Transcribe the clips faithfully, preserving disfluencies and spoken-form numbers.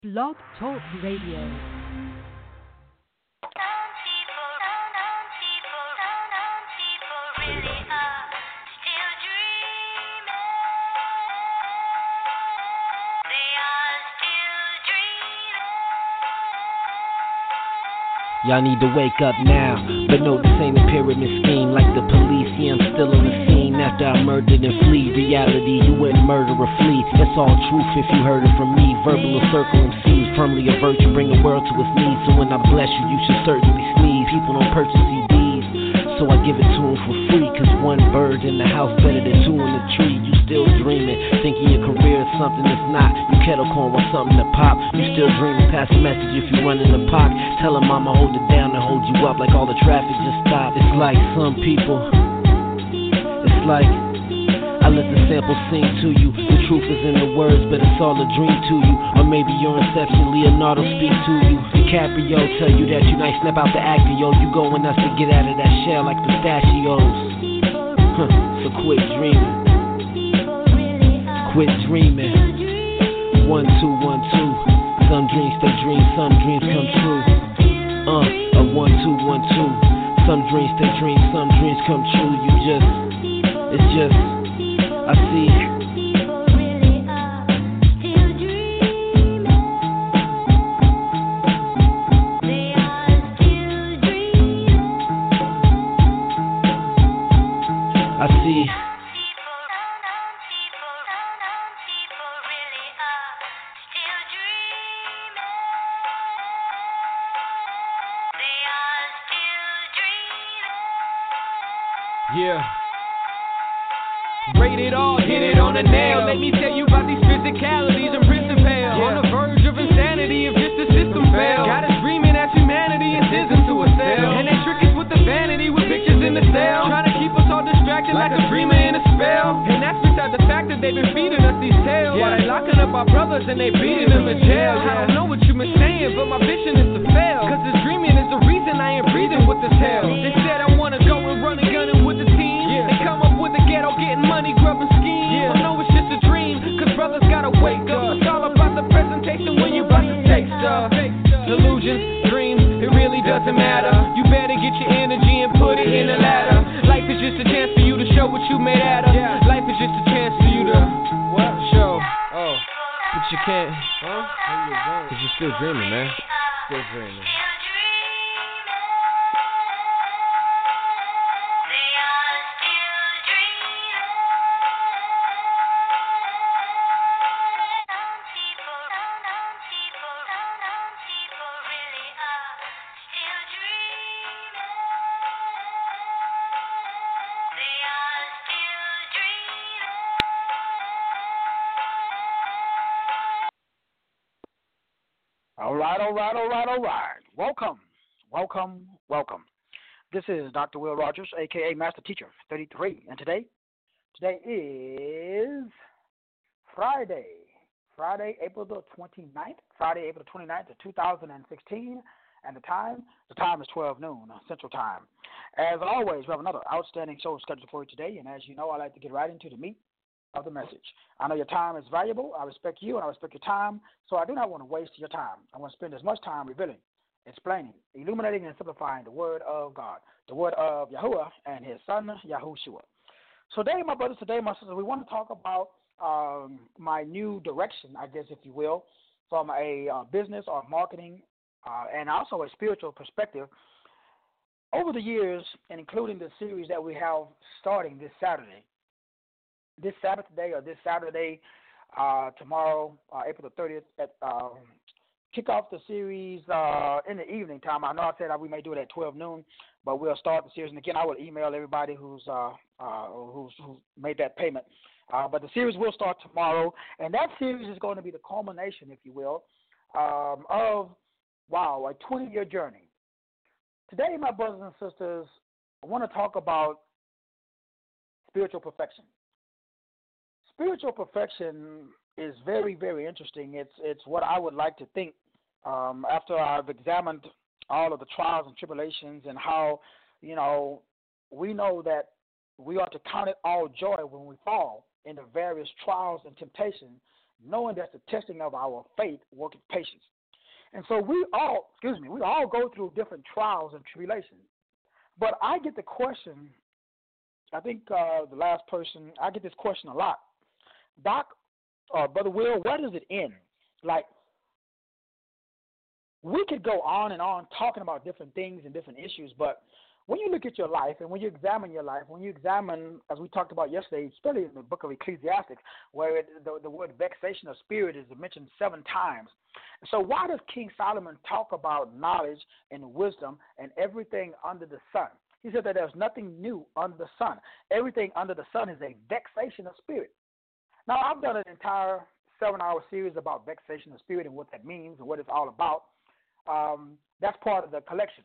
Blog Talk Radio. Y'all need to wake up now, but no, this ain't a pyramid scheme like the police. Yeah, I'm still on the scene after I murdered and flee. Reality, you wouldn't murder or flee. That's all truth if you heard it from me. Verbal or circle M Cs, firmly a virtue, bring the world to its knees. So when I bless you, you should certainly sneeze. People don't purchase C Ds, so I give it to them for free. Cause one bird in the house better than two in the tree. You still dreaming, thinking your career is something that's not. You kettle corn want something to pop. You still dreaming, pass a message if you running the pock. Tell them I'ma hold it down and hold you up like all the traffic just stopped. It's like some people, it's like I let the sample sing to you. The truth is in the words, but it's all a dream to you. Or maybe your inception, Leonardo speak to you. DiCaprio tell you that you nice, snap out the actor, yo. You going us to get out of that shell like pistachios. Huh, so quit dreaming, quit dreaming. One, two, one, two. Some dreams stay dreams, some dreams come true. Uh, a one, two, one, two. Some dreams stay dreams, some dreams come true. You just, it's just, I see. I see. Yeah. Rated all, hit it on the nail. Let me tell you about these physicalities and prison pale. Yeah. On the verge of insanity if just the system fails. Got us dreaming as humanity and isn't to a sale. And they trick us with the vanity with pictures in the cell. Trying to keep us all distracted like, like a dreamer in a spell. And that's beside the fact that they've been feeding us these tales. Yeah. While they locking up our brothers and they beating them in jail. Yeah. I don't know what you've been saying, but my vision is to fail. Cause this dreaming is the reason I ain't breathing with this hell. They said I wanna go and run and gunning with the team. Yeah. They come up with the ghetto getting money, grubbing schemes. Yeah. I know it's just a dream, cause brothers gotta wake up. It's all about the presentation when you about to take stuff. Delusions, dreams, it really doesn't matter. You better get your energy and put it in the ladder. Life is just a chance for you to show what you made out of. Yeah. Life is just a chance for you to what? Show. Oh, but you can't. Huh? Cause you're still dreaming, man. Still dreaming. All right, all right, all right, all right. Welcome, welcome, welcome. This is Doctor Will Rogers, a k a. Master Teacher thirty-three, and today, today is Friday, Friday, April the twenty-ninth, Friday, April the twenty-ninth of two thousand sixteen, and the time, the time is twelve noon Central Time. As always, we have another outstanding show scheduled for you today, and as you know, I like to get right into the meat of the message. I know your time is valuable. I respect you and I respect your time, so I do not want to waste your time. I want to spend as much time revealing, explaining, illuminating, and simplifying the word of God, the word of Yahuwah and his son, Yahushua. So today, my brothers, today, my sisters, we want to talk about um, my new direction, I guess, if you will, from a uh, business or marketing uh, and also a spiritual perspective. Over the years, and including the series that we have starting this Saturday, this Saturday or this Saturday, uh, tomorrow, uh, April the thirtieth, at, uh, kick off the series uh, in the evening time. I know I said we may do it at twelve noon, but we'll start the series. And again, I will email everybody who's uh, uh, who's, who made that payment. Uh, but the series will start tomorrow, and that series is going to be the culmination, if you will, um, of, wow, a twenty-year journey. Today, my brothers and sisters, I want to talk about spiritual perfection. Spiritual perfection is very, very interesting. It's it's what I would like to think um, after I've examined all of the trials and tribulations and how, you know, we know that we ought to count it all joy when we fall into various trials and temptations knowing that the testing of our faith worketh patience. And so we all, excuse me, we all go through different trials and tribulations. But I get the question, I think uh, the last person, I get this question a lot. Doc, or uh, Brother Will, where does it end? Like, we could go on and on talking about different things and different issues, but when you look at your life and when you examine your life, when you examine, as we talked about yesterday, especially in the book of Ecclesiastes, where it, the, the word vexation of spirit is mentioned seven times. So why does King Solomon talk about knowledge and wisdom and everything under the sun? He said that there's nothing new under the sun. Everything under the sun is a vexation of spirit. Now, I've done an entire seven-hour series about vexation of spirit and what that means and what it's all about. Um, that's part of the collection.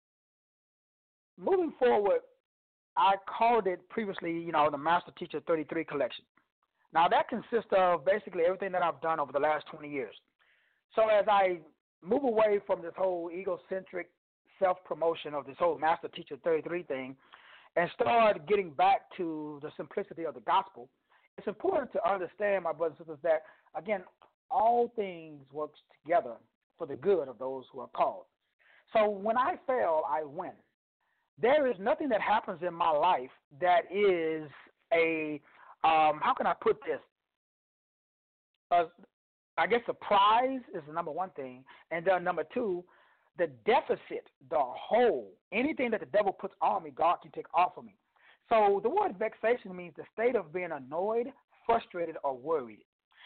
Moving forward, I called it previously, you know, the Master Teacher thirty-three collection. Now, that consists of basically everything that I've done over the last twenty years. So as I move away from this whole egocentric self-promotion of this whole Master Teacher thirty-three thing and start getting back to the simplicity of the gospel, it's important to understand, my brothers and sisters, that, again, all things work together for the good of those who are called. So when I fail, I win. There is nothing that happens in my life that is a, um, how can I put this? Uh, I guess the prize is the number one thing. And then number two, the deficit, the hole, anything that the devil puts on me, God can take off of me. So the word vexation means the state of being annoyed, frustrated, or worried.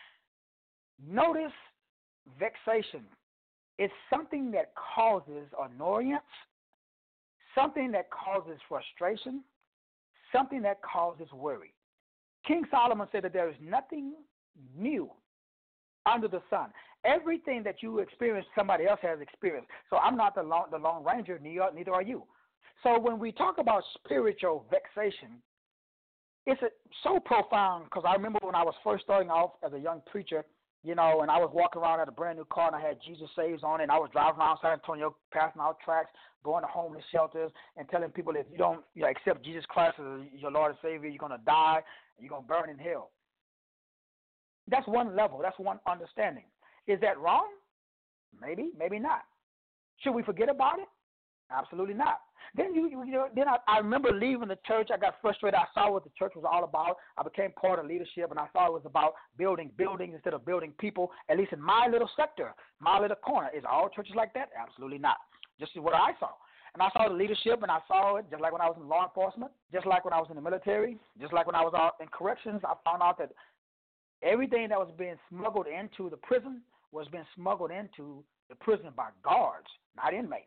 Notice vexation is something that causes annoyance, something that causes frustration, something that causes worry. King Solomon said that there is nothing new under the sun. Everything that you experience, somebody else has experienced. So I'm not the Lone, the Lone Ranger, neither are you. So when we talk about spiritual vexation, it's a, so profound because I remember when I was first starting off as a young preacher, you know, and I was walking around at a brand new car and I had Jesus Saves on it, and I was driving around San Antonio, passing out tracts, going to homeless shelters, and telling people if you don't you know, accept Jesus Christ as your Lord and Savior, you're going to die, and you're going to burn in hell. That's one level. That's one understanding. Is that wrong? Maybe, maybe not. Should we forget about it? Absolutely not. Then you, you know, then I, I remember leaving the church. I got frustrated. I saw what the church was all about. I became part of leadership, and I thought it was about building buildings instead of building people, at least in my little sector, my little corner. Is all churches like that? Absolutely not. Just what I saw. And I saw the leadership, and I saw it just like when I was in law enforcement, just like when I was in the military, just like when I was out in corrections. I found out that everything that was being smuggled into the prison was being smuggled into the prison by guards, not inmates.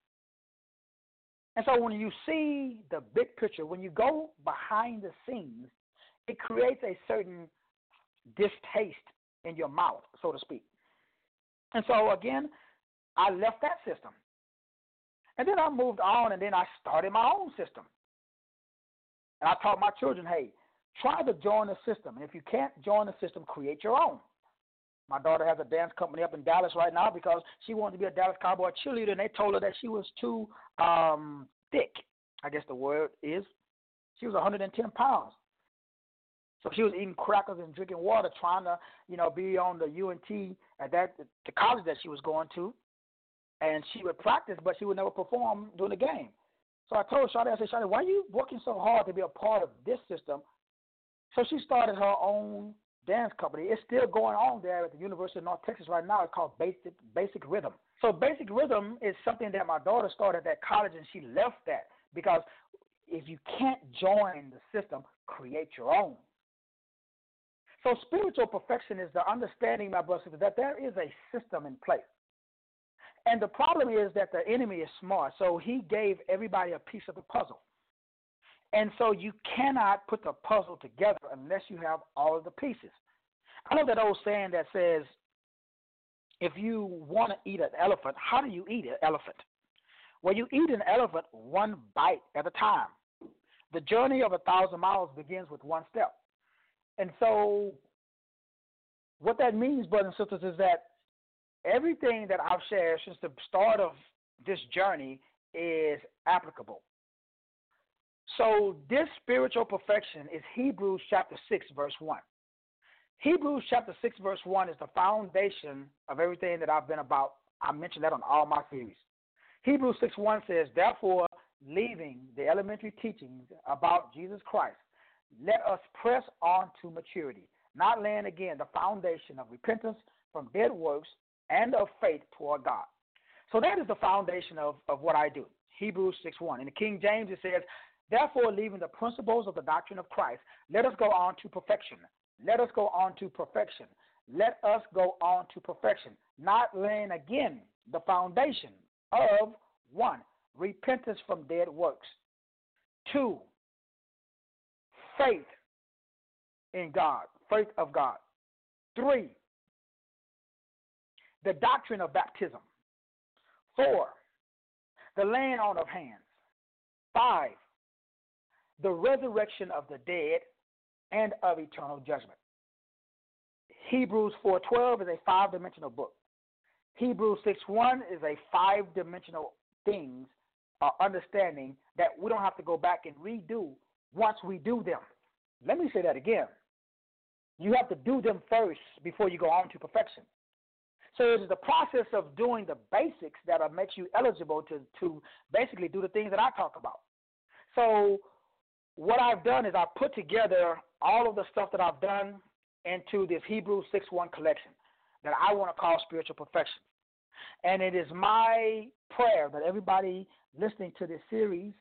And so when you see the big picture, when you go behind the scenes, it creates a certain distaste in your mouth, so to speak. And so, again, I left that system. And then I moved on, and then I started my own system. And I taught my children, hey, try to join the system. And if you can't join the system, create your own. My daughter has a dance company up in Dallas right now because she wanted to be a Dallas Cowboy cheerleader, and they told her that she was too um, thick, I guess the word is. She was one hundred ten pounds. So she was eating crackers and drinking water, trying to, you know, be on the U N T at that the college that she was going to. And she would practice, but she would never perform during the game. So I told Shawty, I said, Shawty, why are you working so hard to be a part of this system? So she started her own dance company. It's still going on there at the University of North Texas right now. It's called Basic Basic Rhythm. So Basic Rhythm is something that my daughter started at that college, and she left that because if you can't join the system, create your own. So spiritual perfection is the understanding, my brothers, that there is a system in place. And the problem is that the enemy is smart, so he gave everybody a piece of the puzzle. And so you cannot put the puzzle together unless you have all of the pieces. I know that old saying that says, if you want to eat an elephant, how do you eat an elephant? Well, you eat an elephant one bite at a time. The journey of a thousand miles begins with one step. And so what that means, brothers and sisters, is that everything that I've shared since the start of this journey is applicable. So this spiritual perfection is Hebrews chapter six, verse one. Hebrews chapter six, verse one is the foundation of everything that I've been about. I mentioned that on all my series. Hebrews six one says, therefore, leaving the elementary teachings about Jesus Christ, let us press on to maturity, not laying again the foundation of repentance from dead works and of faith toward God. So that is the foundation of, of what I do. Hebrews six one. In the King James it says, therefore, leaving the principles of the doctrine of Christ, let us go on to perfection. Let us go on to perfection. Let us go on to perfection, not laying again the foundation of, one, repentance from dead works. Two, faith in God, faith of God. Three, the doctrine of baptism. Four, the laying on of hands. Five, the resurrection of the dead and of eternal judgment. Hebrews four twelve is a five-dimensional book. Hebrews six one is a five-dimensional things or understanding that we don't have to go back and redo once we do them. Let me say that again. You have to do them first before you go on to perfection. So it is the process of doing the basics that makes you eligible to, to basically do the things that I talk about. So what I've done is I've put together all of the stuff that I've done into this Hebrews six one collection that I want to call spiritual perfection. And it is my prayer that everybody listening to this series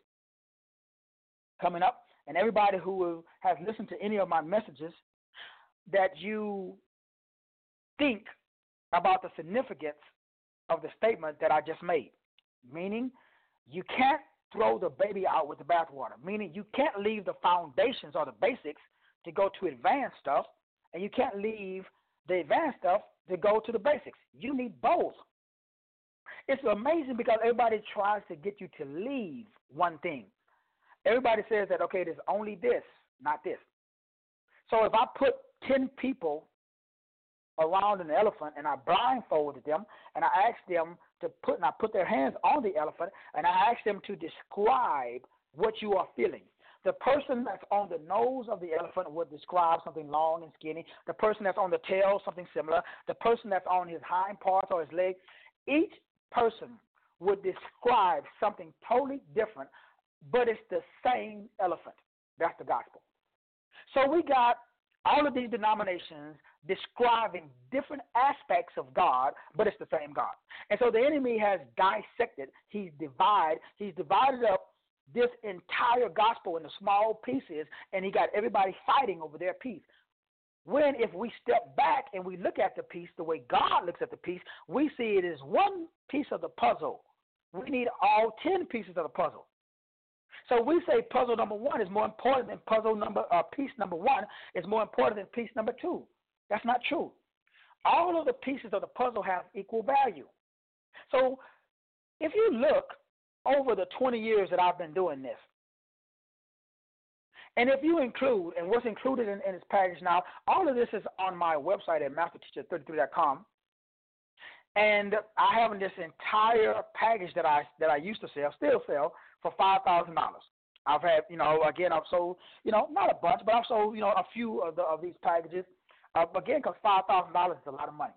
coming up and everybody who has listened to any of my messages, that you think about the significance of the statement that I just made, meaning you can't throw the baby out with the bathwater, meaning you can't leave the foundations or the basics to go to advanced stuff, and you can't leave the advanced stuff to go to the basics. You need both. It's amazing because everybody tries to get you to leave one thing. Everybody says that, okay, there's only this, not this. So if I put ten people around an elephant and I blindfolded them and I asked them to put, and I put their hands on the elephant and I asked them to describe what you are feeling. The person that's on the nose of the elephant would describe something long and skinny. The person that's on the tail, something similar. The person that's on his hind parts or his leg, each person would describe something totally different, but it's the same elephant. That's the gospel. So we got all of these denominations describing different aspects of God, but it's the same God. And so the enemy has dissected, he's divided, he's divided up this entire gospel into small pieces, and he got everybody fighting over their piece. When if we step back and we look at the piece the way God looks at the piece, we see it as one piece of the puzzle. We need all ten pieces of the puzzle. So we say puzzle number one is more important than puzzle number, uh, piece number one is more important than piece number two. That's not true. All of the pieces of the puzzle have equal value. So if you look over the twenty years that I've been doing this, and if you include, and what's included in, in this package now, all of this is on my website at master teacher thirty-three dot com. And I have this entire package that I that I used to sell, still sell, for five thousand dollars. I've had, you know, again, I've sold, you know, not a bunch, but I've sold, you know, a few of, the, of these packages. Uh, again, because five thousand dollars is a lot of money.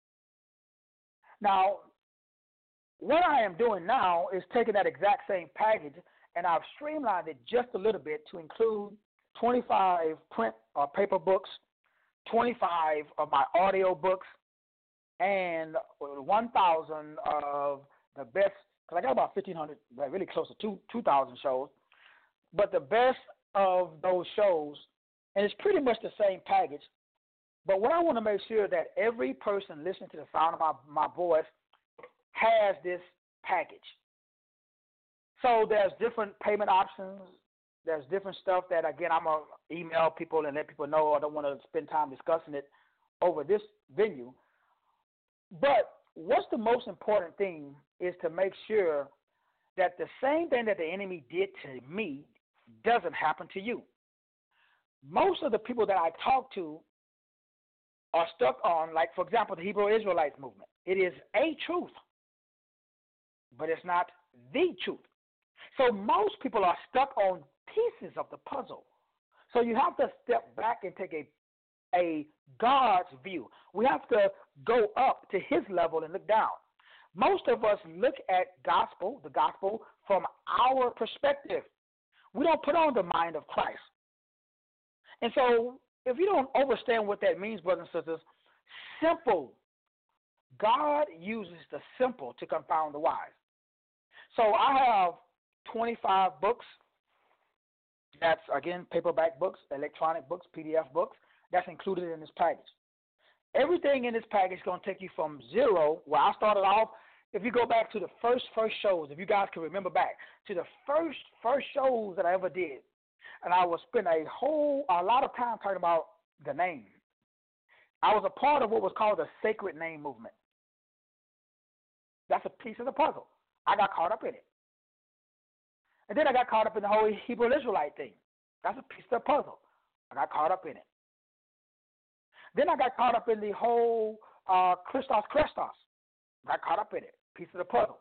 Now, what I am doing now is taking that exact same package, and I've streamlined it just a little bit to include twenty-five print or paper books, twenty-five of my audio books, and one thousand of the best, because I got about fifteen hundred, really close to two thousand shows, but the best of those shows, and it's pretty much the same package. But what I want to make sure that every person listening to the sound of my, my voice has this package. So there's different payment options. There's different stuff that, again, I'm going to email people and let people know. I don't want to spend time discussing it over this venue. But what's the most important thing is to make sure that the same thing that the enemy did to me doesn't happen to you. Most of the people that I talk to are stuck on, like, for example, the Hebrew Israelites movement. It is a truth, but it's not the truth. So most people are stuck on pieces of the puzzle. So you have to step back and take a a God's view. We have to go up to his level and look down. Most of us look at gospel, the gospel, from our perspective. We don't put on the mind of Christ. And so if you don't understand what that means, brothers and sisters, simple. God uses the simple to confound the wise. So I have twenty-five books. That's, again, paperback books, electronic books, P D F books. That's included in this package. Everything in this package is going to take you from zero, where I started off. If you go back to the first, first shows, if you guys can remember back to the first, first shows that I ever did, and I would spend a whole, a lot of time talking about the name. I was a part of what was called the sacred name movement. That's a piece of the puzzle. I got caught up in it. And then I got caught up in the whole Hebrew Israelite thing. That's a piece of the puzzle. I got caught up in it. Then I got caught up in the whole uh, Christos Christos. Got caught up in it. Piece of the puzzle.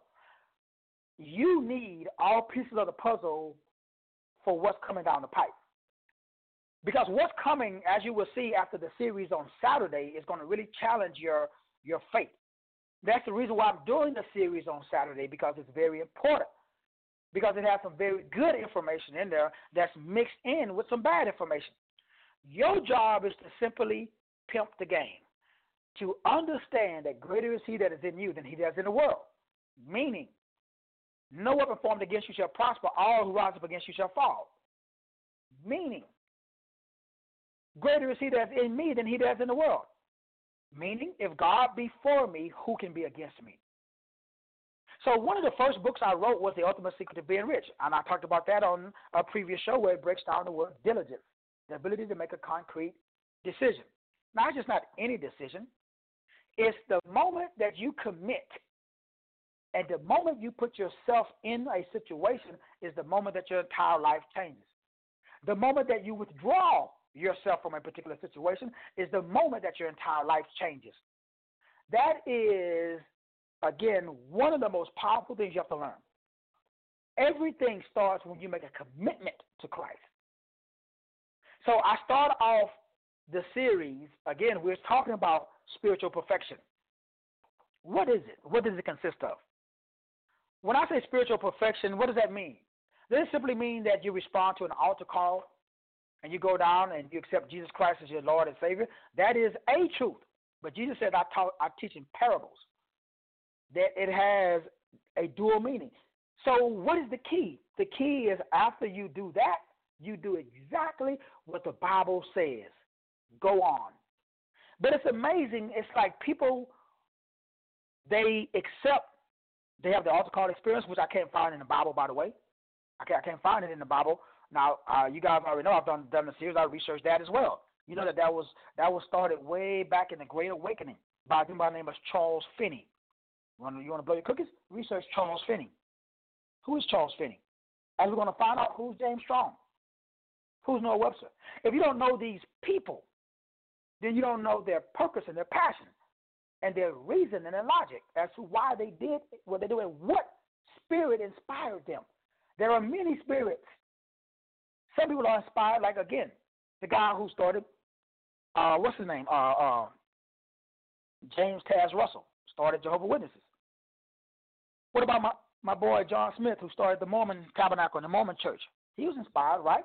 You need all pieces of the puzzle for what's coming down the pipe. Because what's coming, as you will see after the series on Saturday, is going to really challenge your, your faith. That's the reason why I'm doing the series on Saturday, because it's very important. Because it has some very good information in there that's mixed in with some bad information. Your job is to simply pimp the game, to understand that greater is he that is in you than he that is in the world. Meaning, no weapon formed against you shall prosper, all who rise up against you shall fall. Meaning, greater is he that is in me than he that is in the world. Meaning, if God be for me, who can be against me? So one of the first books I wrote was The Ultimate Secret of Being Rich, and I talked about that on a previous show where it breaks down the word diligence, the ability to make a concrete decision. Now, it's just not any decision. It's the moment that you commit, and the moment you put yourself in a situation is the moment that your entire life changes. The moment that you withdraw yourself from a particular situation is the moment that your entire life changes. That is, again, one of the most powerful things you have to learn. Everything starts when you make a commitment to Christ. So I start off the series, again, we're talking about spiritual perfection. What is it? What does it consist of? When I say spiritual perfection, what does that mean? Does it simply mean that you respond to an altar call and you go down and you accept Jesus Christ as your Lord and Savior? That is a truth. But Jesus said, I, taught, I teach in parables, that it has a dual meaning. So what is the key? The key is after you do that, you do exactly what the Bible says. Go on. But it's amazing. It's like people, they accept, they have the altar call experience, which I can't find in the Bible, by the way. I can't, I can't find it in the Bible. Now, uh, you guys already know I've done, done the series. I researched that as well. You know that that was, that was started way back in the Great Awakening by a by the name of Charles Finney. You want, to, you want to blow your cookies? Research Charles Finney. Who is Charles Finney? As we're going to find out, who's James Strong? Who's Noah Webster? If you don't know these people, then you don't know their purpose and their passion and their reason and their logic as to why they did what they do and what spirit inspired them. There are many spirits. Some people are inspired, like, again, the guy who started, uh, what's his name? Uh, uh, James Taz Russell started Jehovah's Witnesses. What about my, my boy John Smith, who started the Mormon Tabernacle and the Mormon Church? He was inspired, right?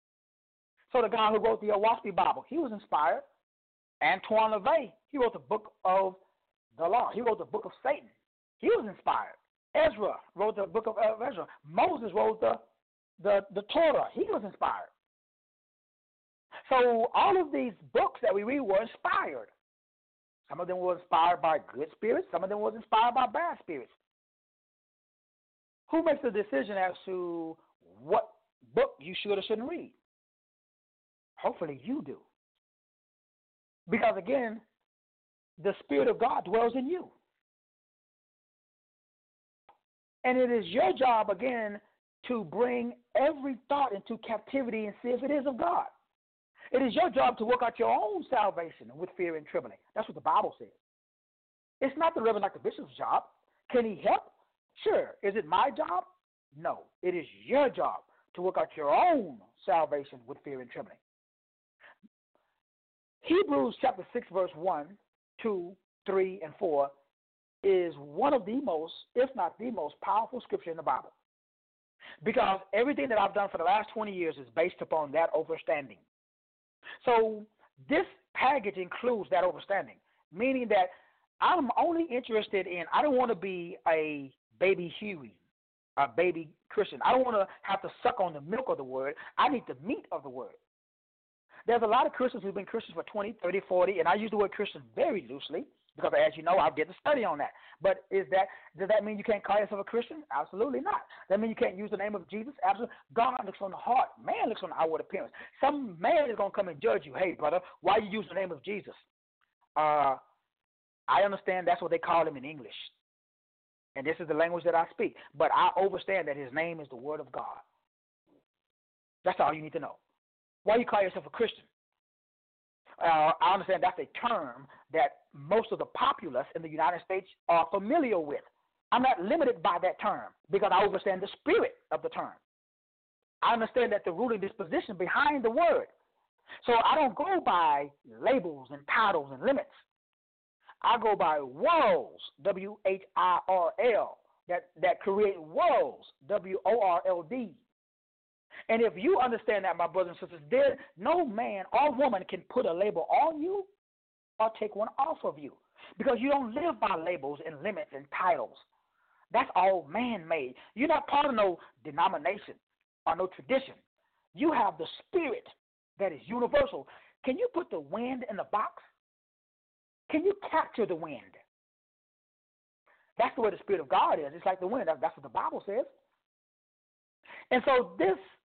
So the guy who wrote the Owaspy Bible, he was inspired. Antoine LaVey, he wrote the book of the law. He wrote the book of Satan. He was inspired. Ezra wrote the book of Ezra. Moses wrote the, the, the Torah. He was inspired. So all of these books that we read were inspired. Some of them were inspired by good spirits. Some of them were inspired by bad spirits. Who makes the decision as to what book you should or shouldn't read? Hopefully you do. Because, again, the Spirit of God dwells in you. And it is your job, again, to bring every thought into captivity and see if it is of God. It is your job to work out your own salvation with fear and trembling. That's what the Bible says. It's not the Reverend Doctor Bishop's job. Can he help? Sure. Is it my job? No. It is your job to work out your own salvation with fear and trembling. Hebrews chapter six, verse one, two, three, and four is one of the most, if not the most powerful scripture in the Bible. Because everything that I've done for the last twenty years is based upon that understanding. So this package includes that understanding, meaning that I'm only interested in, I don't want to be a baby Huey, a baby Christian. I don't want to have to suck on the milk of the word. I need the meat of the word. There's a lot of Christians who've been Christians for twenty, thirty, forty, and I use the word Christian very loosely because, as you know, I did the study on that. But is that does that mean you can't call yourself a Christian? Absolutely not. That mean you can't use the name of Jesus? Absolutely. God looks on the heart. Man looks on the outward appearance. Some man is going to come and judge you. Hey, brother, why you use the name of Jesus? Uh, I understand that's what they call him in English. And this is the language that I speak. But I understand that his name is the Word of God. That's all you need to know. Why you call yourself a Christian? Uh, I understand that's a term that most of the populace in the United States are familiar with. I'm not limited by that term because I understand the spirit of the term. I understand that the ruling disposition behind the word. So I don't go by labels and titles and limits. I go by worlds, W H I R L, that, that create worlds, W O R L D. And if you understand that, my brothers and sisters, there, no man or woman can put a label on you or take one off of you because you don't live by labels and limits and titles. That's all man-made. You're not part of no denomination or no tradition. You have the spirit that is universal. Can you put the wind in the box? Can you capture the wind? That's the way the Spirit of God is. It's like the wind. That's what the Bible says. And so this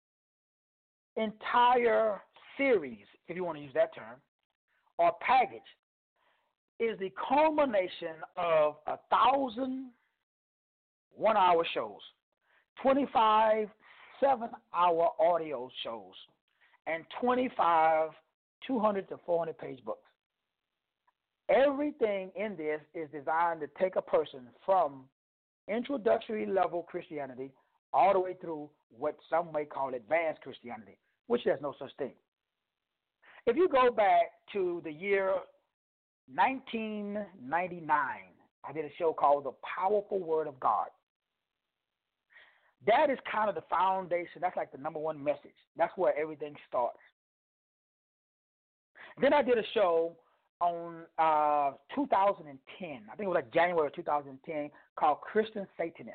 entire series, if you want to use that term, or package, is the culmination of a thousand one-hour shows, twenty-five seven-hour audio shows, and twenty-five two hundred to four hundred page books. Everything in this is designed to take a person from introductory level Christianity all the way through what some may call advanced Christianity, which there's no such thing. If you go back to the year nineteen ninety-nine, I did a show called The Powerful Word of God. That is kind of the foundation. That's like the number one message. That's where everything starts. Then I did a show on uh, two thousand ten. I think it was like January of two thousand ten, called Christian Satanist.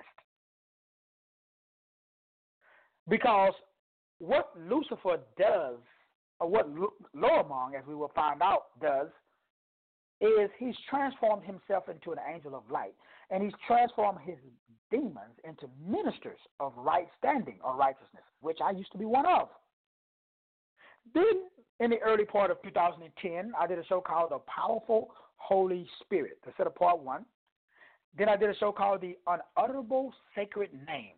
Because what Lucifer does, or what Lormong, as we will find out, does, is he's transformed himself into an angel of light. And he's transformed his demons into ministers of right standing or righteousness, which I used to be one of. Then, in the early part of two thousand ten, I did a show called The Powerful Holy Spirit, the set of part one. Then I did a show called The Unutterable Sacred Name.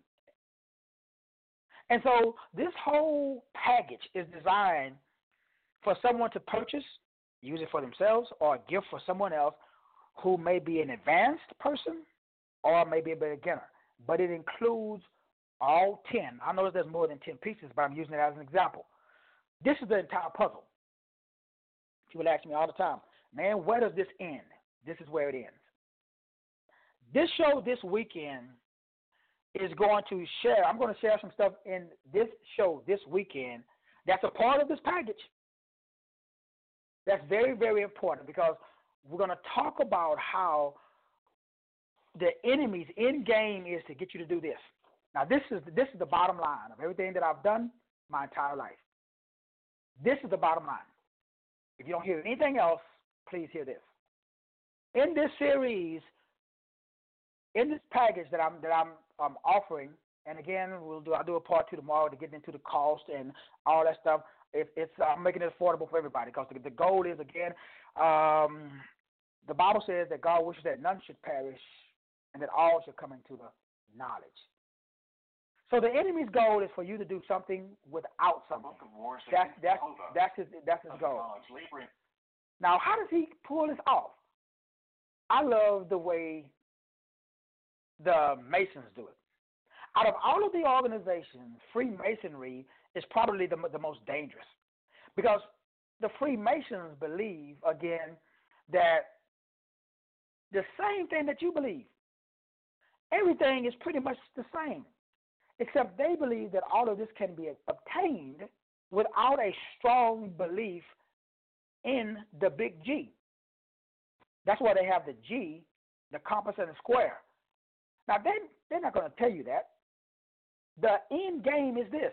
And so this whole package is designed for someone to purchase, use it for themselves, or a gift for someone else who may be an advanced person or maybe a beginner. But it includes all ten. I know there's more than ten pieces, but I'm using it as an example. This is the entire puzzle. People ask me all the time, man, where does this end? This is where it ends. This show this weekend is going to share, I'm going to share some stuff in this show this weekend that's a part of this package. That's very, very important because we're going to talk about how the enemy's end game is to get you to do this. Now, this is this is the bottom line of everything that I've done my entire life. This is the bottom line. If you don't hear anything else, please hear this. In this series, in this package that I'm that I'm, I'm offering, and again, we'll do I'll do a part two tomorrow to get into the cost and all that stuff. It, it's I'm making it affordable for everybody because the, the goal is again, um, the Bible says that God wishes that none should perish and that all should come into the knowledge. So the enemy's goal is for you to do something without something. That's that's that's his that's his goal. Now, how does he pull this off? I love the way the Masons do it. Out of all of the organizations, Freemasonry is probably the the most dangerous because the Freemasons believe, again, that the same thing that you believe. Everything is pretty much the same, except they believe that all of this can be obtained without a strong belief in the big G. That's why they have the G, the compass, and the square. Now, they, they're not going to tell you that. The end game is this.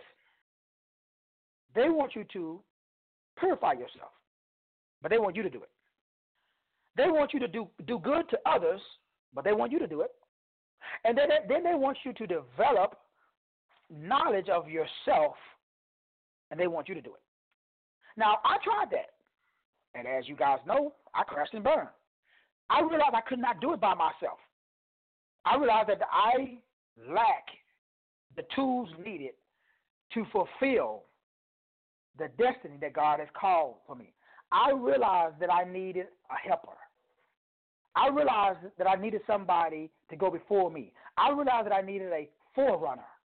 They want you to purify yourself, but they want you to do it. They want you to do, do good to others, but they want you to do it. And then, then they want you to develop knowledge of yourself, and they want you to do it. Now, I tried that. And as you guys know, I crashed and burned. I realized I could not do it by myself. I realized that I lack the tools needed to fulfill the destiny that God has called for me. I realized that I needed a helper. I realized that I needed somebody to go before me. I realized that I needed a forerunner.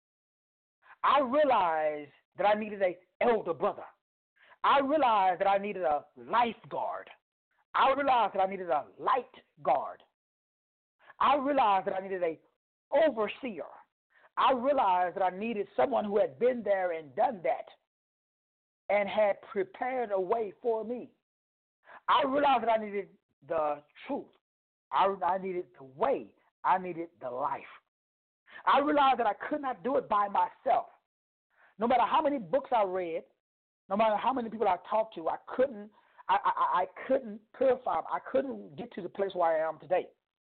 I realized that I needed an elder brother. I realized that I needed a lifeguard. I realized that I needed a light guard. I realized that I needed a overseer. I realized that I needed someone who had been there and done that and had prepared a way for me. I realized that I needed the truth. I, I needed the way. I needed the life. I realized that I could not do it by myself. No matter how many books I read, no matter how many people I talked to, I couldn't, I, I, I couldn't purify. I couldn't get to the place where I am today.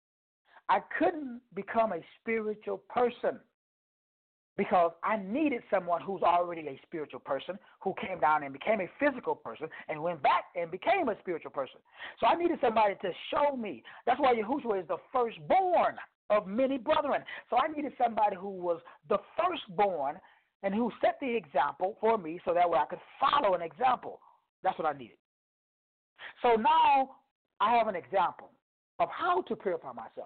I couldn't become a spiritual person because I needed someone who's already a spiritual person who came down and became a physical person and went back and became a spiritual person. So I needed somebody to show me. That's why Yahushua is the firstborn of many brethren. So I needed somebody who was the firstborn and who set the example for me so that way I could follow an example. That's what I needed. So now I have an example of how to purify myself.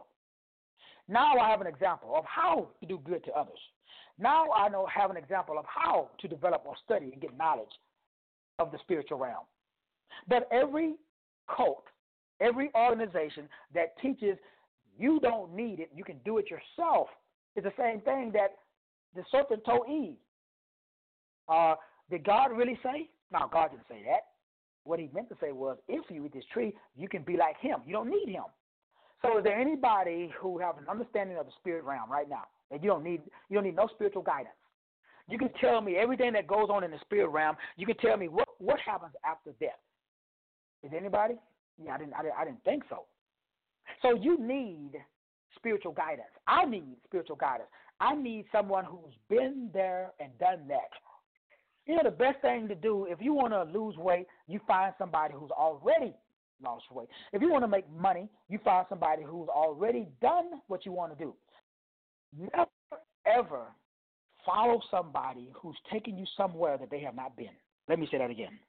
Now I have an example of how to do good to others. Now I know have an example of how to develop or study and get knowledge of the spiritual realm. But every cult, every organization that teaches you don't need it, you can do it yourself, is the same thing that the serpent told Eve. Uh, did God really say? No, God didn't say that. What he meant to say was, if you eat this tree, you can be like him. You don't need him. So is there anybody who have an understanding of the spirit realm right now? And you don't need you don't need no spiritual guidance. You can tell me everything that goes on in the spirit realm. You can tell me what, what happens after death. Is there anybody? Yeah, I didn't, I didn't I didn't think so. So you need spiritual guidance. I need spiritual guidance. I need someone who's been there and done that. You know, the best thing to do, if you want to lose weight, you find somebody who's already lost weight. If you want to make money, you find somebody who's already done what you want to do. Never, ever follow somebody who's taking you somewhere that they have not been. Let me say that again.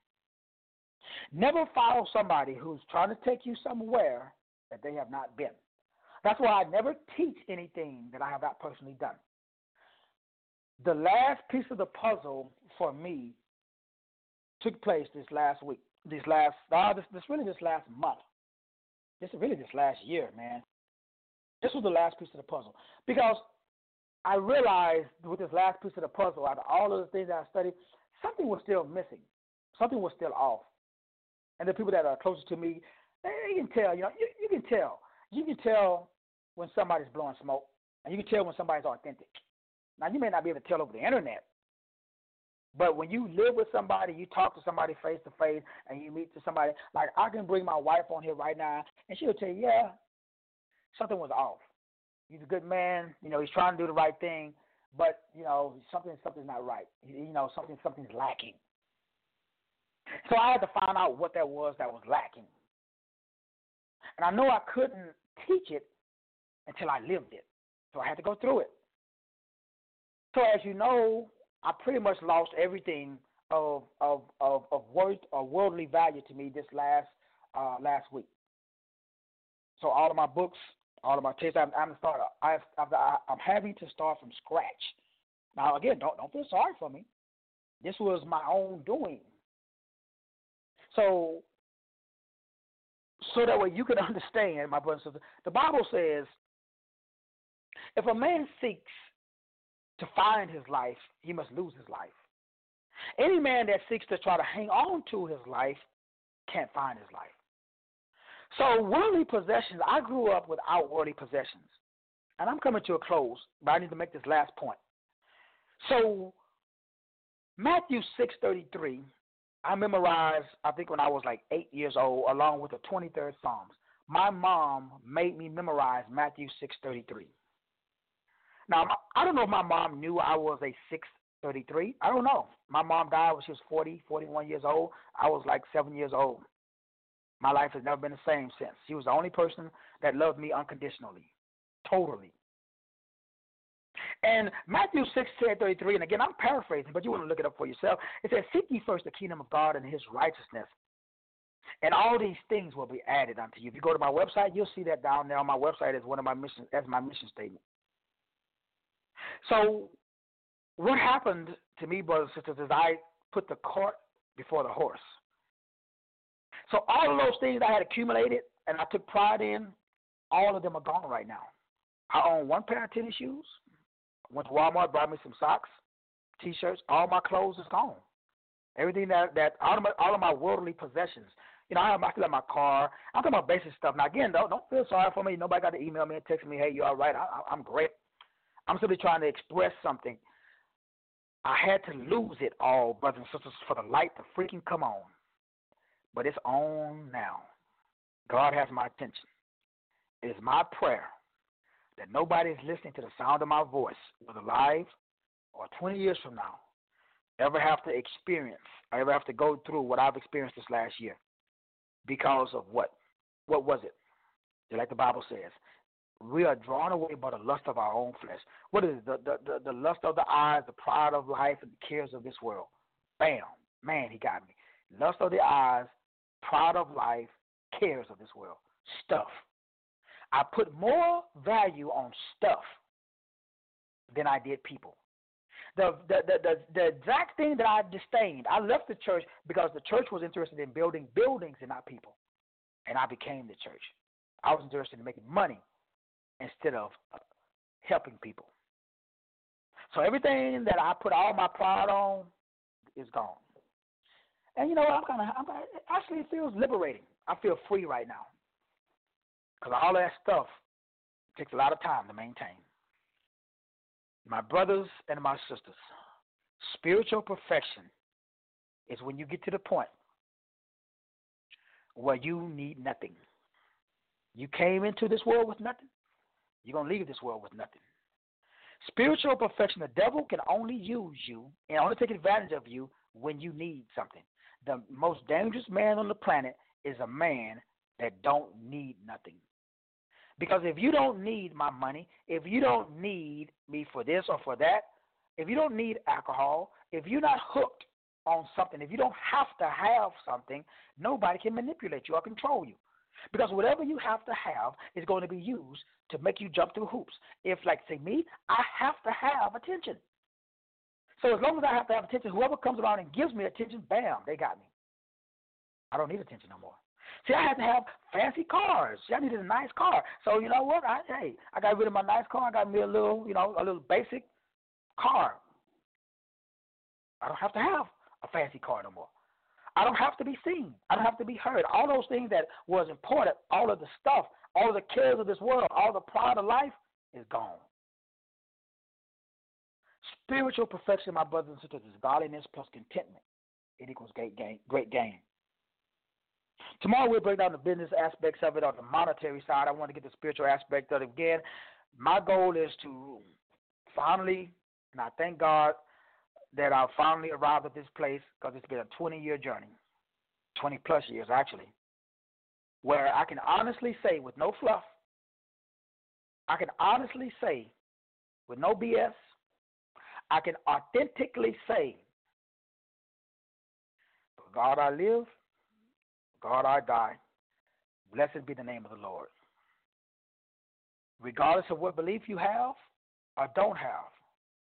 Never follow somebody who's trying to take you somewhere that they have not been. That's why I never teach anything that I have not personally done. The last piece of the puzzle for me took place this last week. This last, uh, this, this really this last month. This really this last year, man. This was the last piece of the puzzle because I realized with this last piece of the puzzle, out of all of the things that I studied, something was still missing. Something was still off. And the people that are closest to me, they, they can tell. You know, you, you can tell. You can tell when somebody's blowing smoke, and you can tell when somebody's authentic. Now, you may not be able to tell over the internet, but when you live with somebody, you talk to somebody face to face, and you meet to somebody, like I can bring my wife on here right now, and she'll tell you, yeah, something was off. He's a good man, you know, he's trying to do the right thing, but, you know, something something's not right. You know, something something's lacking. So I had to find out what that was that was lacking. And I know I couldn't teach it until I lived it, so I had to go through it. So as you know, I pretty much lost everything of of of, of worth or worldly value to me this last uh, last week. So all of my books, all of my tapes, I'm, I'm start. I, I'm having to start from scratch. Now again, don't don't feel sorry for me. This was my own doing. So, so that way you can understand, my brothers and sisters, the Bible says, if a man seeks to find his life, he must lose his life. Any man that seeks to try to hang on to his life can't find his life. So worldly possessions, I grew up without worldly possessions. And I'm coming to a close, but I need to make this last point. So Matthew six thirty-three, I memorized, I think when I was like eight years old, along with the twenty-third Psalms. My mom made me memorize Matthew six thirty-three. Now, I don't know if my mom knew I was a six thirty-three. I don't know. My mom died when she was forty, forty-one years old. I was like seven years old. My life has never been the same since. She was the only person that loved me unconditionally, totally. And Matthew six thirty-three, and again, I'm paraphrasing, but you want to look it up for yourself. It says, seek ye first the kingdom of God and his righteousness, and all these things will be added unto you. If you go to my website, you'll see that down there on my website as one of my missions, as my mission statement. So what happened to me, brothers and sisters, is I put the cart before the horse. So all of those things I had accumulated and I took pride in, all of them are gone right now. I own one pair of tennis shoes. Went to Walmart, bought me some socks, T-shirts. All my clothes is gone. Everything that, that all, of my, all of my worldly possessions. You know, I, have, I still have my car. I'm talking about basic stuff. Now, again, don't, don't feel sorry for me. Nobody got to email me and text me, hey, you all right? I, I, I'm great. I'm simply trying to express something. I had to lose it all, brothers and sisters, for the light to freaking come on. But it's on now. God has my attention. It is my prayer that nobody is listening to the sound of my voice, whether live or twenty years from now, ever have to experience or ever have to go through what I've experienced this last year. Because of what? What was it? Just like the Bible says, we are drawn away by the lust of our own flesh. What is it? The, the, the, the lust of the eyes, the pride of life, and the cares of this world. Bam. Man, he got me. Lust of the eyes, pride of life, cares of this world. Stuff. I put more value on stuff than I did people. The, the, the, the, the exact thing that I disdained, I left the church because the church was interested in building buildings and not people. And I became the church. I was interested in making money instead of helping people. So everything that I put all my pride on is gone. And you know what? I'm kind of, I'm, actually, it feels liberating. I feel free right now. Because all of that stuff takes a lot of time to maintain. My brothers and my sisters, spiritual perfection is when you get to the point where you need nothing. You came into this world with nothing. You're going to leave this world with nothing. Spiritual perfection, the devil can only use you and only take advantage of you when you need something. The most dangerous man on the planet is a man that don't need nothing. Because if you don't need my money, if you don't need me for this or for that, if you don't need alcohol, if you're not hooked on something, if you don't have to have something, nobody can manipulate you or control you. Because whatever you have to have is going to be used to make you jump through hoops. If, like, say me, I have to have attention. So as long as I have to have attention, whoever comes around and gives me attention, bam, they got me. I don't need attention no more. See, I had to have fancy cars. See, I needed a nice car. So, you know what? I, hey, I got rid of my nice car. I got me a little, you know, a little basic car. I don't have to have a fancy car no more. I don't have to be seen. I don't have to be heard. All those things that was important, all of the stuff, all of the cares of this world, all the pride of life is gone. Spiritual perfection, my brothers and sisters, is godliness plus contentment. It equals great gain. Great gain. Tomorrow we'll break down the business aspects of it on the monetary side. I want to get the spiritual aspect of it. Again, my goal is to finally, and I thank God that I finally arrived at this place because it's been a twenty-year journey, twenty-plus years actually, where I can honestly say with no fluff, I can honestly say with no B S, I can authentically say, for God I live, God I die. Blessed be the name of the Lord. Regardless of what belief you have or don't have,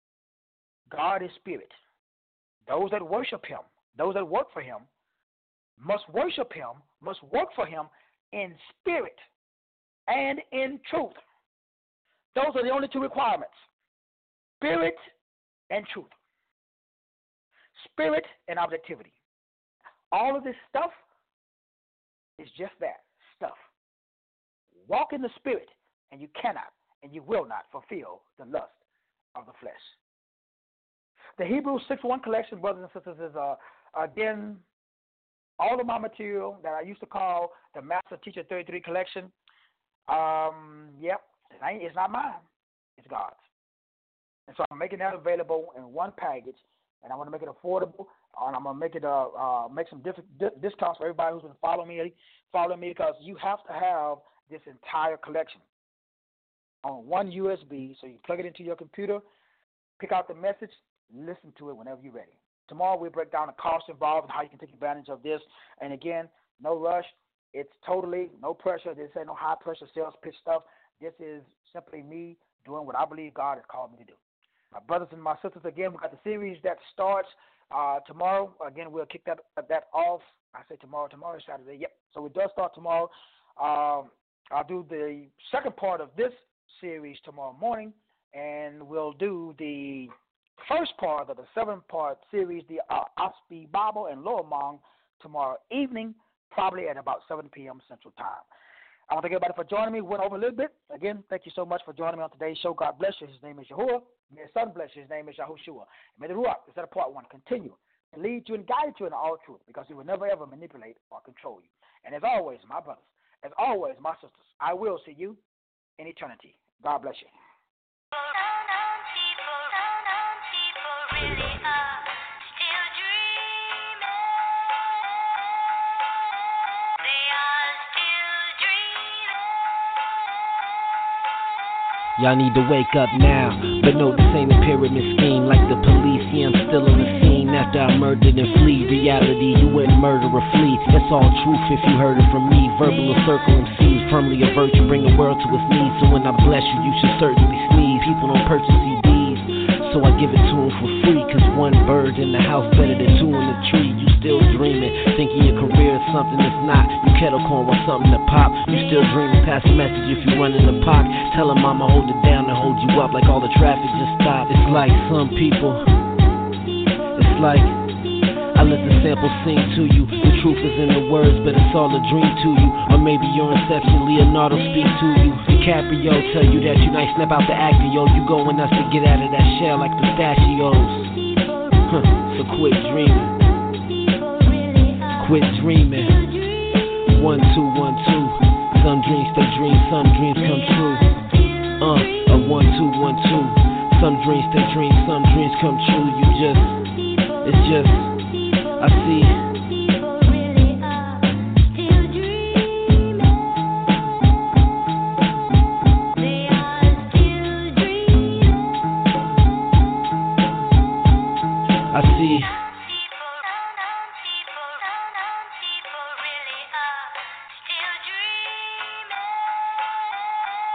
God is spirit. Those that worship him, those that work for him, must worship him, must work for him in spirit and in truth. Those are the only two requirements. Spirit and truth. Spirit and objectivity. All of this stuff is just that, stuff. Walk in the spirit, and you cannot and you will not fulfill the lust of the flesh. The Hebrews six one collection, brothers and sisters, is, uh, again, all of my material that I used to call the Master Teacher thirty-three collection. Um, yep, it's not mine. It's God's. And so I'm making that available in one package, and I want to make it affordable, and I'm going to make it uh, uh, make some different di- discounts for everybody who's been following me, following me, because you have to have this entire collection on one U S B, so you plug it into your computer, pick out the message, listen to it whenever you're ready. Tomorrow we'll break down the cost involved and how you can take advantage of this. And again, no rush. It's totally no pressure. This ain't no high pressure sales pitch stuff. This is simply me doing what I believe God has called me to do. My brothers and my sisters, again, we got the series that starts uh, tomorrow. Again, we'll kick that that off. I say tomorrow. Tomorrow is Saturday. Yep. So it does start tomorrow. Um, I'll do the second part of this series tomorrow morning, and we'll do the first part of the seven-part series, the uh, Osby Bible and Lowamong, tomorrow evening, probably at about seven p.m. Central Time. I want to thank everybody for joining me. We went over a little bit. Again, thank you so much for joining me on today's show. God bless you. His name is Yahuwah. May His Son bless you. His name is Yahushua. May the Ruach, instead of part one, continue to lead you and guide you in all truth, because He will never, ever manipulate or control you. And as always, my brothers, as always, my sisters, I will see you in eternity. God bless you. Y'all need to wake up now, but no, this ain't a pyramid scheme like the police. Yeah, I'm still on the scene after I murdered and flee. Reality, you wouldn't murder or flee. That's all truth if you heard it from me. Verbal or circle M Cs, firmly a virtue, bring the world to its knees. So when I bless you, you should certainly sneeze. People don't purchase C Ds, so I give it to them for free. Cause one bird in the house better than two in the tree. You still dreaming, thinking your career is something that's not. You kettle corn want something to pop. You still dreaming, pass a message if you run in the park. Tell them I'ma hold it down and hold you up like all the traffic just stopped. It's like some people, it's like I let the sample sing to you. The truth is in the words, but it's all a dream to you. Or maybe your inception, Leonardo speak to you. DiCaprio tell you that you nice, snap out the actor, yo. You going nuts to get out of that shell like pistachios. Huh, so quit dreaming. Quit dreaming. One, two, one, two. Some dreams stay dreams, some dreams come true. Uh, a one, two, one, two. Some dreams stay dreams, some dreams come true. You just, it's just, I see. I see.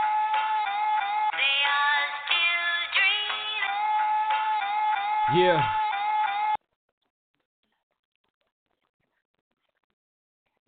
Yeah.